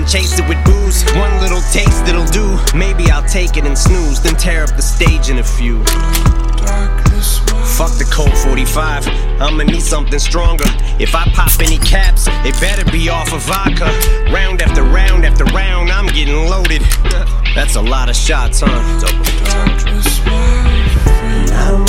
and chase it with booze. One little taste it'll do. Maybe I'll take it and snooze, then tear up the stage in a few. Fuck the Colt 45, I'ma need something stronger. If I pop any caps, it better be off of vodka. Round after round after round, I'm getting loaded. That's a lot of shots, huh? I